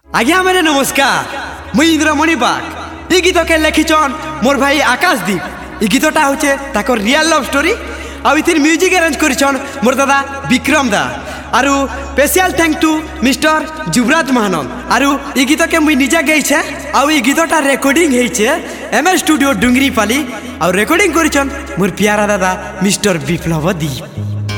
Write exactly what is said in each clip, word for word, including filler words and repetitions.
आज्ञा मेरे नमस्कार मुई इंद्रमणि बाग ई गीत के लिखिछन मोर भाई आकाशदीप। ई गीतटा होचे ताकर रियल लव स्टोरी आ इथिर म्यूजिक अरेंज करिछन मोर दादा विक्रम दा आरु special thank to mister Jubraj Mahanand. आरु ई गीत के मुई निजा गई छे आ ई गीतटा रिकॉर्डिंग हेइछे एम स्टूडियो डुंगरी पाली आ रिकॉर्डिंग करिछन मोर प्यारा दादा मिस्टर विप्लव दीप।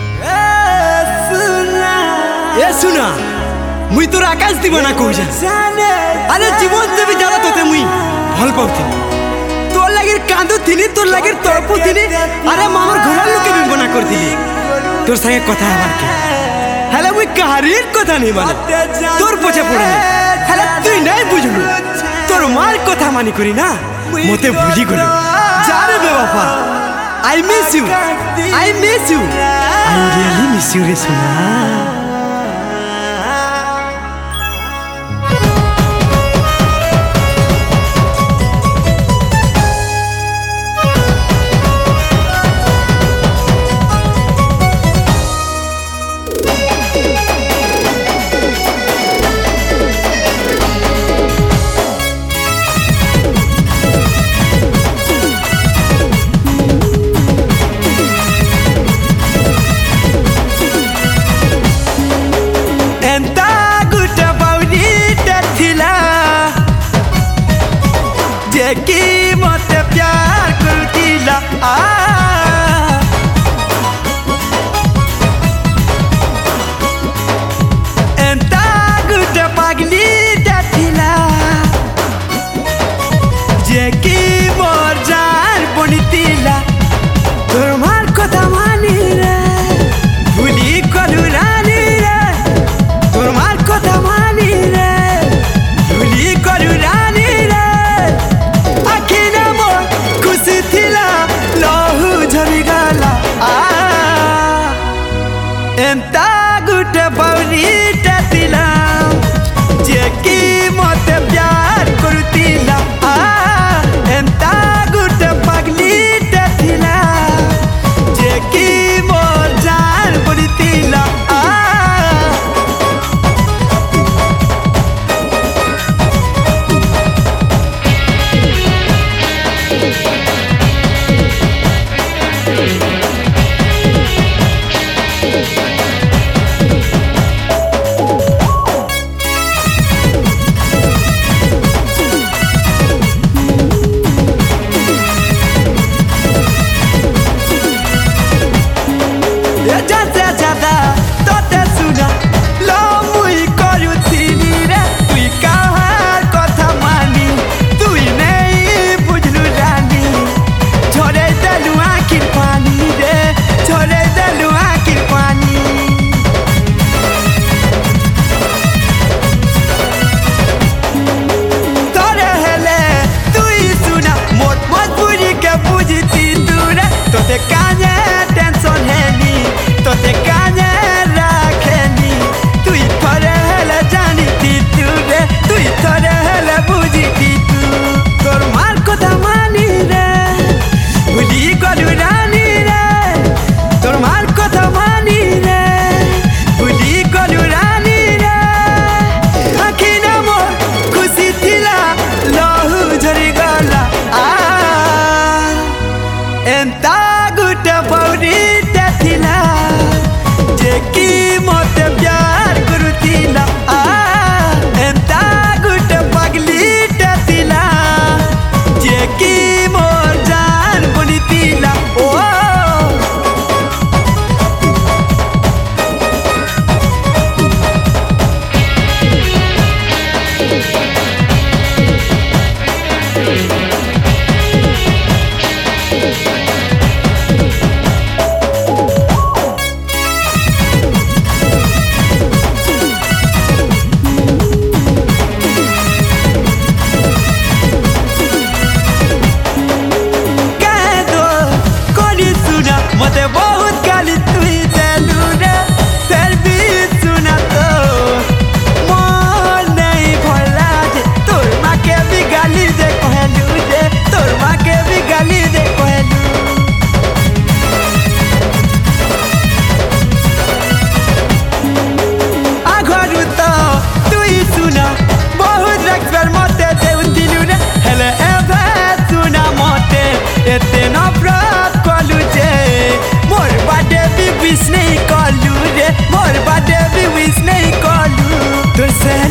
ए सुना मुई तोर आकाश दी बना कहू अरे जीवन से भी ज्यादा तोते मुई भल पाउथिनी तोर लागिर कांदू थिनी तोर लागिर तड़पू थिनी अरे मामर घर लोग के भी बना कर दिली तोर संगे कथा हबार के हेले मुई कहारीर कथा नहीं माने तोर पछे पड़े हेले तुई नहीं बुझलु तोर मार कथा मानी करी ना मते भूली गलु जा रे बेवफा I miss you I miss you I really miss you रे सोना।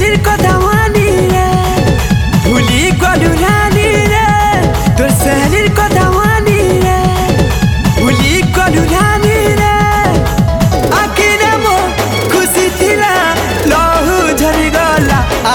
शरीर को दवानी रे भूली गलू रानी रे तोर शरीर को दवानी रे भूली गलू रानी रे आखिरे मो खुशी थिला लहू झरी गला आ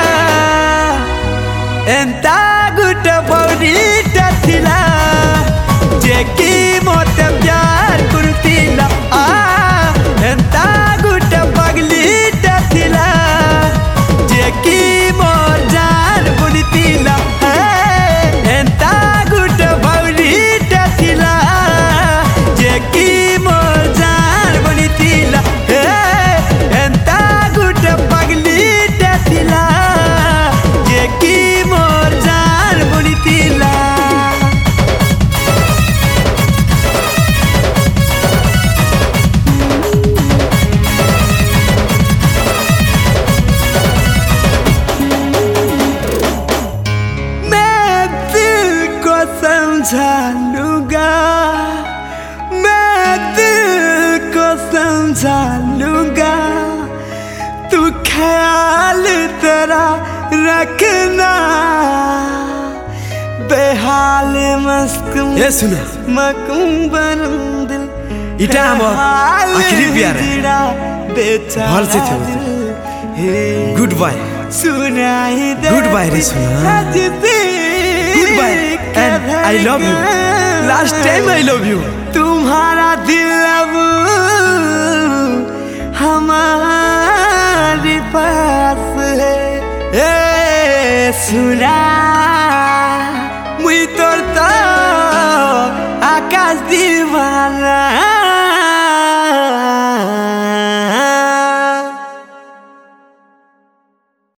एंता गुट बौरीटा थिला जे कि मोते प्यार करतिला आ एंता गुट पगलीटा थिला जे कि मोर जान बुनितिला एंता गुट बौरीटा थिला जे कि मोर जान बुनितिला एंता गुट पगलीटा थिला जे कि मोर जान बुनितिला समझा लूँगा मैं दिल को समझा लूँगा तू ख्याल तेरा रखना बेहाल मस्क ये सुना मकुंबर दिल इटा हमर आखिरी प्यार है भल से थे गुड बाय सुनाई दे गुड बाय रे सुना Goodbye and I love you. Last time I love you. तुम्हारा दिल अब हमारे पास है ए सुना मुई तोर तो आकाश दीवाना